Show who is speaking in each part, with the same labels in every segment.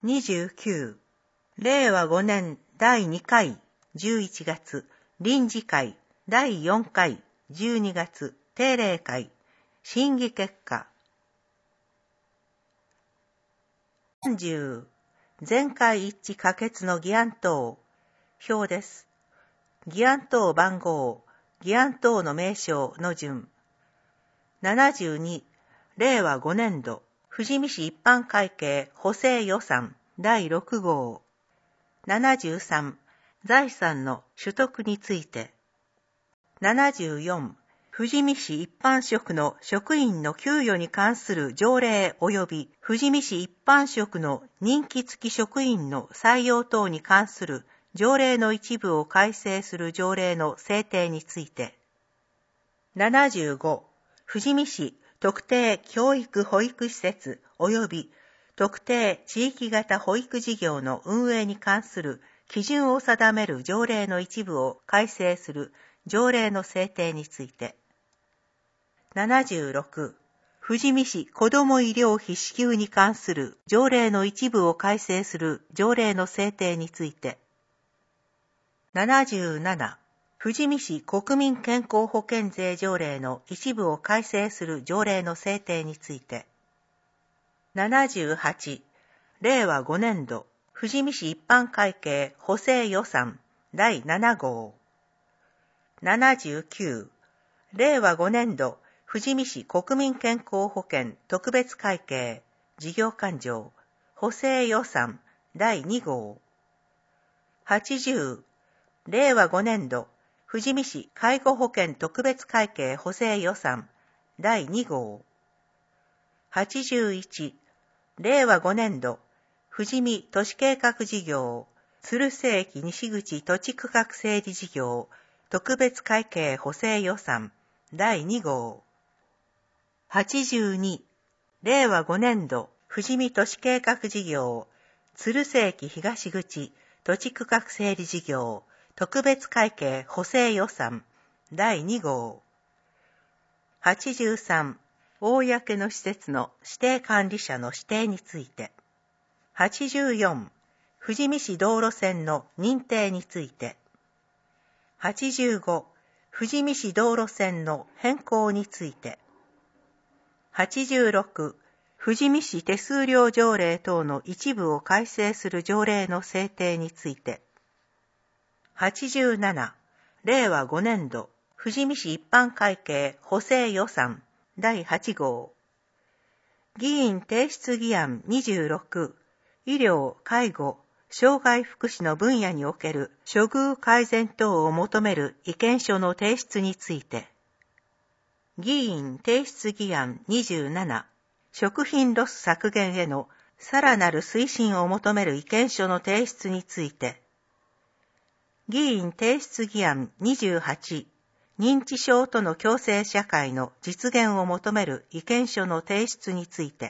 Speaker 1: 29、令和5年第2回11月、臨時会第4回12月、定例会、審議結果。30、全会一致可決の議案等、表です。議案等番号、議案等の名称の順。72、令和5年度、富士見市一般会計補正予算第6号。73、財産の取得について。74、富士見市一般職の職員の給与に関する条例及び富士見市一般職の任期付き職員の採用等に関する条例の一部を改正する条例の制定について。75、富士見市特定教育保育施設及び特定地域型保育事業の運営に関する基準を定める条例の一部を改正する条例の制定について。76、富士見市子ども医療費支給に関する条例の一部を改正する条例の制定について。77、富士見市国民健康保険税条例の一部を改正する条例の制定について。78、令和5年度、富士見市一般会計補正予算第7号。79、令和5年度、富士見市国民健康保険特別会計事業勘定補正予算第2号。80、令和5年度、富士見市介護保険特別会計補正予算第2号。81、令和5年度、富士見都市計画事業、鶴瀬駅西口土地区画整理事業、特別会計補正予算第2号。82、令和5年度、富士見都市計画事業、鶴瀬駅東口土地区画整理事業、特別会計補正予算第2号。83、公の施設の指定管理者の指定について。84、富士見市道路線の認定について。85、富士見市道路線の変更について。86、富士見市手数料条例等の一部を改正する条例の制定について。87、令和5年度、富士見市一般会計補正予算第8号。議員提出議案26、医療・介護・障害福祉の分野における処遇改善等を求める意見書の提出について。議員提出議案27、食品ロス削減へのさらなる推進を求める意見書の提出について。議員提出議案28、認知症との共生社会の実現を求める意見書の提出について。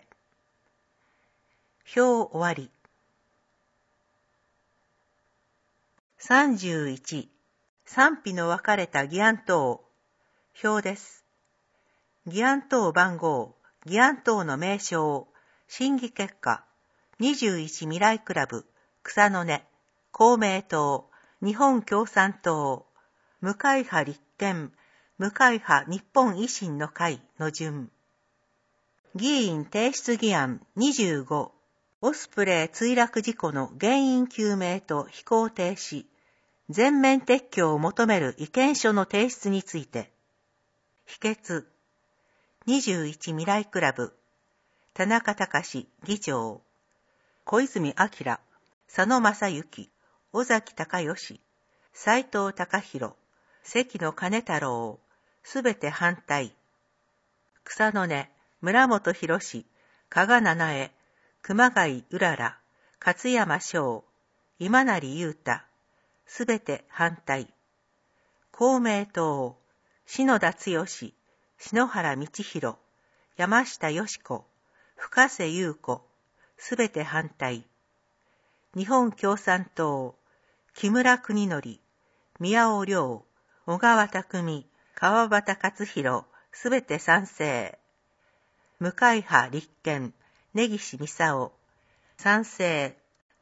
Speaker 1: 表終わり。31、賛否の分かれた議案等。表です。議案等番号、議案等の名称、審議結果、21未来クラブ、草の根、公明党、日本共産党、無会派立憲、無会派日本維新の会の順。議員提出議案25、オスプレイ墜落事故の原因究明と飛行停止、全面撤去を求める意見書の提出について。否決。21未来クラブ、田中隆議長、小泉晃、佐野正幸、尾崎隆義、斉藤隆弘、関野金太郎、すべて反対。草の根、村本博士、加賀七重、熊谷うらら、勝山翔、今成雄太、すべて反対。公明党、篠田剛、篠原道弘、山下よし子、深瀬優子、すべて反対。日本共産党、木村邦則、宮尾亮、小川匠、川端勝弘、すべて賛成。無会派立憲、根岸操、賛成、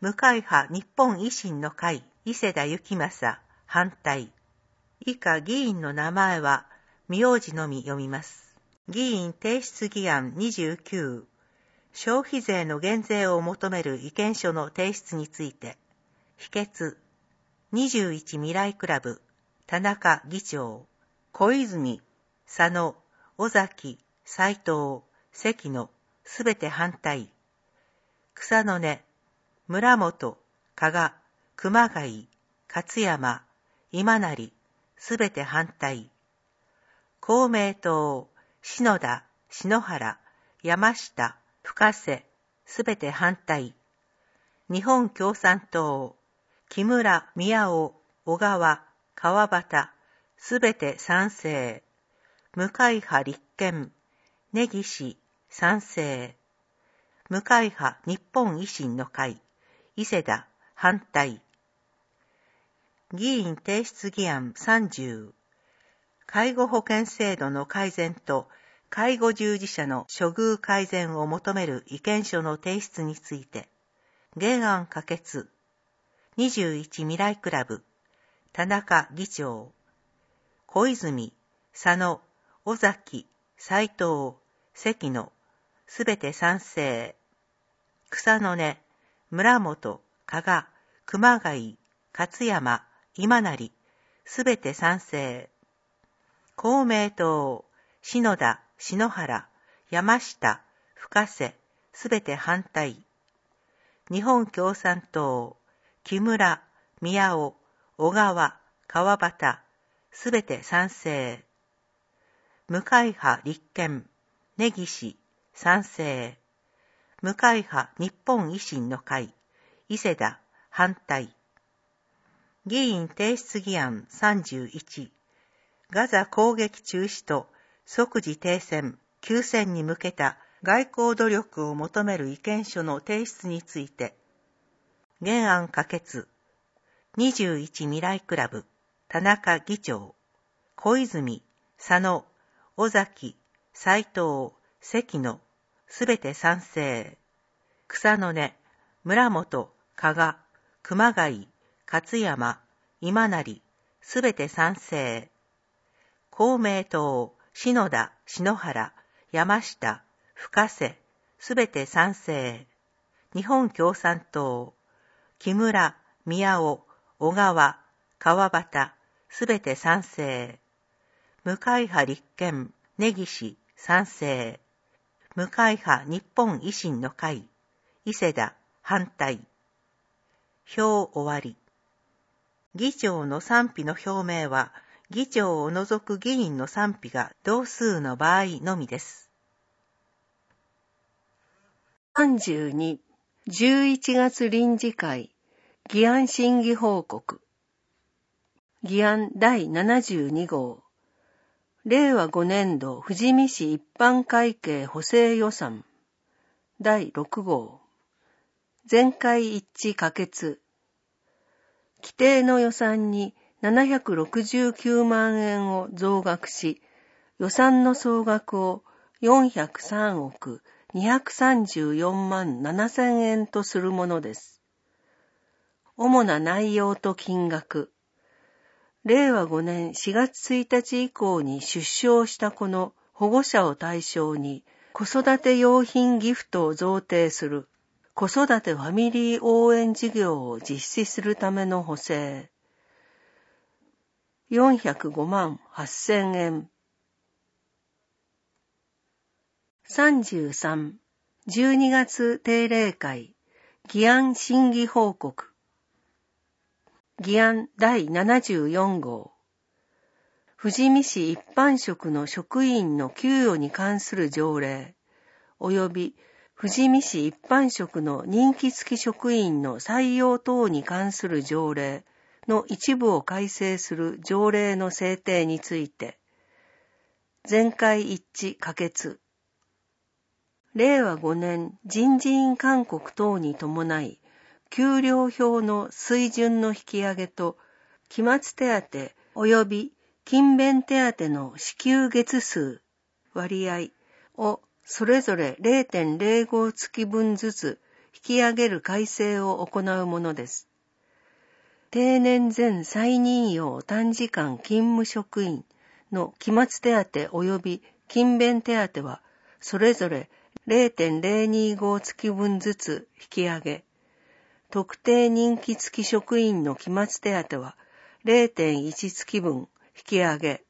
Speaker 1: 無会派日本維新の会伊勢田幸正反対。以下議員の名前は名字のみ読みます。議員提出議案29、消費税の減税を求める意見書の提出について、否決。21未来クラブ、田中議長、小泉、佐野、尾崎、斉藤、関野、すべて反対。草の根、村本、加賀、熊谷、勝山、今成、すべて反対。公明党、篠田、篠原、山下、深瀬、すべて反対。日本共産党、木村、宮尾、小川、川端、すべて賛成。無会派立憲、根岸、賛成。無会派日本維新の会、伊勢田、反対。議員提出議案30、介護保険制度の改善と介護従事者の処遇改善を求める意見書の提出について、原案可決。21未来クラブ、田中議長、小泉、佐野、尾崎、斉藤、関野、すべて賛成。草の根、村本、加賀、熊谷、勝山、今成、すべて賛成。公明党、篠田、篠原、山下、深瀬、すべて反対。日本共産党、木村、宮尾、小川、川端、すべて賛成。無会派立憲、根岸、賛成。無会派日本維新の会、伊勢田、反対。議員提出議案31、ガザ攻撃中止と即時停戦、休戦に向けた外交努力を求める意見書の提出について、原案可決。21未来クラブ、田中議長、小泉、佐野、尾崎、斉藤、関野、すべて賛成。草の根、村本、加賀、熊谷、勝山、今成、すべて賛成。公明党、篠田、篠原、山下、深瀬、すべて賛成。日本共産党、木村、宮尾、小川、川端、すべて賛成。無会派立憲、根岸、賛成。無会派日本維新の会、伊勢田、反対。表終わり。議長の賛否の表明は、議長を除く議員の賛否が同数の場合のみです。
Speaker 2: 32、11月臨時会、議案審議報告。議案第72号。令和5年度富士見市一般会計補正予算。第6号。全会一致可決。規定の予算に769万円を増額し、予算の総額を403億234万7000円とするものです。主な内容と金額。令和5年4月1日以降に出生した子の保護者を対象に子育て用品ギフトを贈呈する子育てファミリー応援事業を実施するための補正。405万8000円。33、12月定例会、議案審議報告。議案第74号。富士見市一般職の職員の給与に関する条例、及び富士見市一般職の任期付き職員の採用等に関する条例の一部を改正する条例の制定について、全会一致可決。令和5年人事院勧告等に伴い、給料表の水準の引き上げと、期末手当及び勤勉手当の支給月数、割合をそれぞれ 0.05 月分ずつ引き上げる改正を行うものです。定年前再任用短時間勤務職員の期末手当及び勤勉手当は、それぞれ 0.025 月分ずつ引き上げ、特定任期付き職員の期末手当は 0.1 月分引き上げ。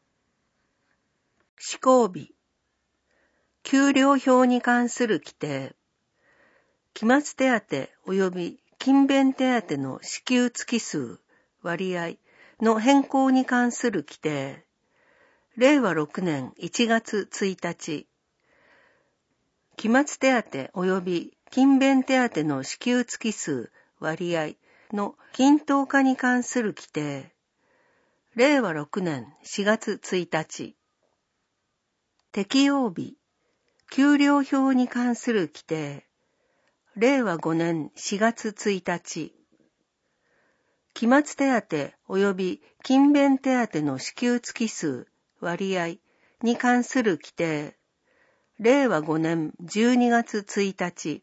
Speaker 2: 施行日、給料表に関する規定、期末手当及び勤勉手当の支給月数、割合の変更に関する規定、令和6年1月1日、期末手当及び勤勉手当の支給月数、割合の均等化に関する規定、令和6年4月1日、適用日、給料表に関する規定、令和5年4月1日、期末手当及び勤勉手当の支給月数、割合に関する規定、令和5年12月1日、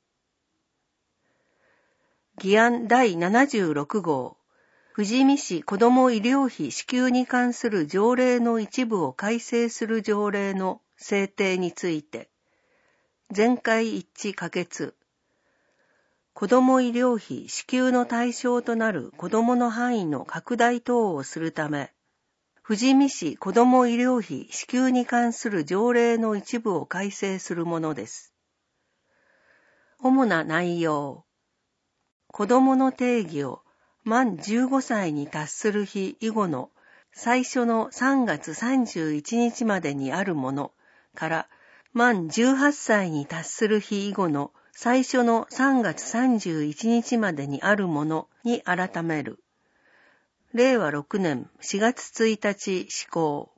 Speaker 2: 議案第76号、富士見市子ども医療費支給に関する条例の一部を改正する条例の制定について、全会一致可決。子ども医療費支給の対象となる子どもの範囲の拡大等をするため、富士見市子ども医療費支給に関する条例の一部を改正するものです。主な内容。子どもの定義を満15歳に達する日以後の最初の3月31日までにあるものから満18歳に達する日以後の最初の3月31日までにあるものに改める。令和6年4月1日施行。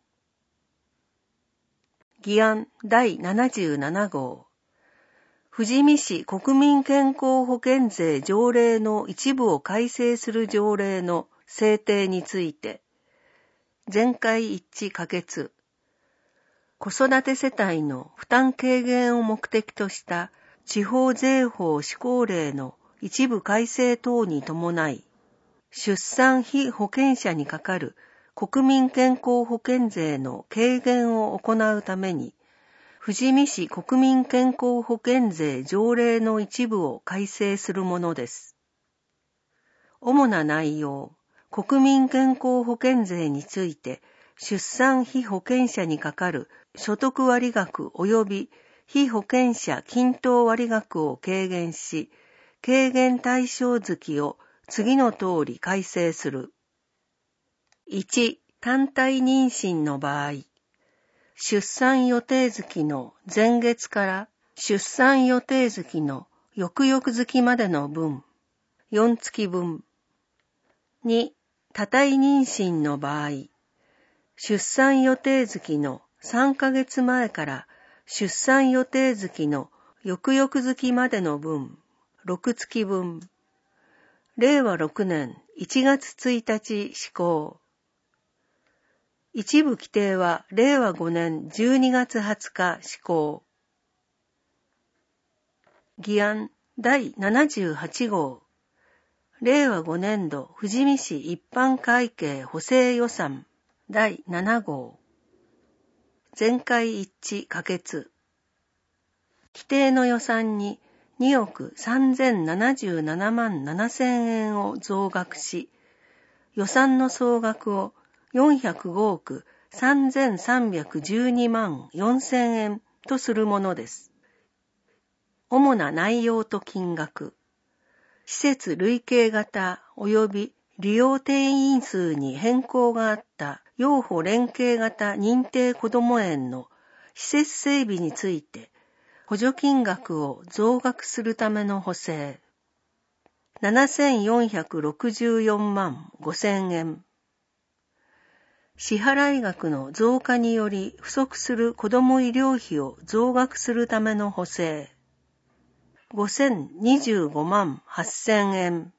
Speaker 2: 議案第77号。富士見市国民健康保険税条例の一部を改正する条例の制定について、全会一致可決。子育て世帯の負担軽減を目的とした地方税法施行令の一部改正等に伴い、出産被保険者にかかる国民健康保険税の軽減を行うために、富士見市国民健康保険税条例の一部を改正するものです。主な内容、国民健康保険税について、出産被保険者にかかる所得割額及び被保険者均等割額を軽減し、軽減対象月を次の通り改正する。1、単体妊娠の場合、出産予定月の前月から出産予定月の翌々月までの分、4月分。2、多体妊娠の場合、出産予定月の3ヶ月前から出産予定月の翌々月までの分、6月分。令和6年1月1日施行。一部規定は令和5年12月20日施行。議案第78号。令和5年度富士見市一般会計補正予算第7号。全会一致可決。規定の予算に2億3077万7000円を増額し、予算の総額を405億3312万4000円とするものです。主な内容と金額。施設類型型及び利用定員数に変更があった幼保連携型認定こども園の施設整備について補助金額を増額するための補正。7464万5000円。支払額の増加により不足する子ども医療費を増額するための補正。5025万8000円。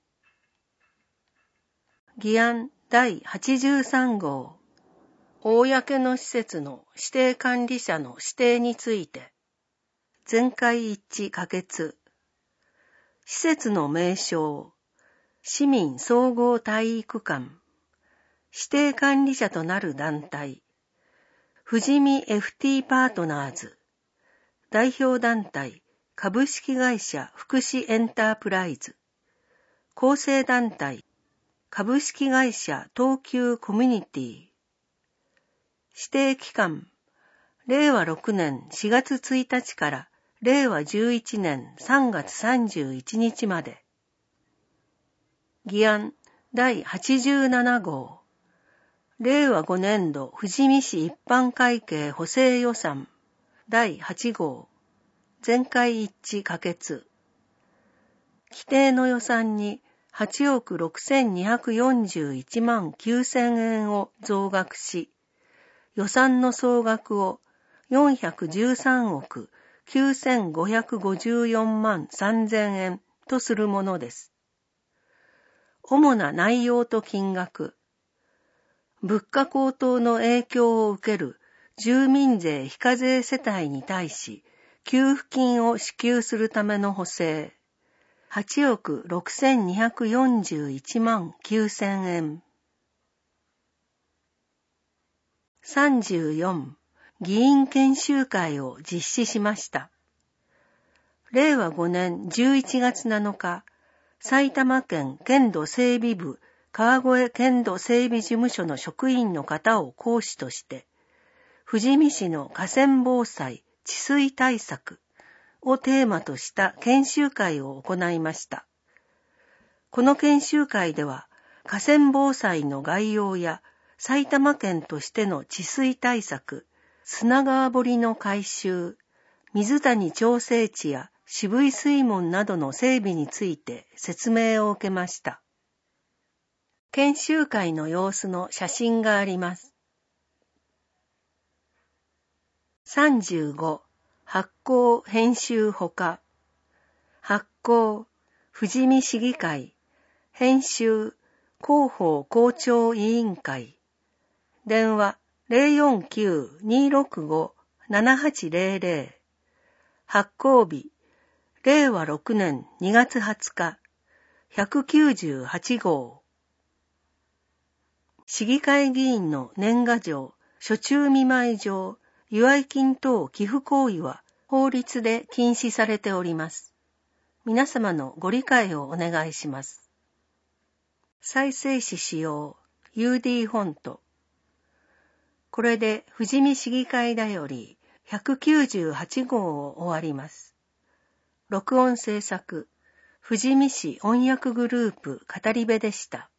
Speaker 2: 議案第83号。公の施設の指定管理者の指定について、全会一致可決。 施設の名称、市民総合体育館、指定管理者となる団体、富士見 FT パートナーズ、代表団体、株式会社福祉エンタープライズ、構成団体、株式会社東急コミュニティ、指定期間、令和6年4月1日から令和11年3月31日まで。議案第87号。令和5年度富士見市一般会計補正予算第8号。全会一致可決。規定の予算に8億6241万9000円を増額し、予算の総額を413億9554万3000円とするものです。主な内容と金額。物価高騰の影響を受ける住民税非課税世帯に対し、給付金を支給するための補正。8億6241万9000円。34. 議員研修会を実施しました。令和5年11月7日、埼玉県県土整備部川越県土整備事務所の職員の方を講師として、富士見市の河川防災・治水対策をテーマとした研修会を行いました。この研修会では、河川防災の概要や埼玉県としての治水対策、砂川堀の改修、水谷調整池や渋井水門などの整備について説明を受けました。研修会の様子の写真があります。35. 発行編集ほか。発行富士見市議会。編集広報校長委員会。電話 049-265-7800。発行日令和6年2月20日。198号。市議会議員の年賀状、暑中見舞い状、祝金等寄付行為は法律で禁止されております。皆様のご理解をお願いします。再生紙使用 UD フォント。これで富士見市議会だより198号を終わります。録音制作、富士見市音訳グループ語り部でした。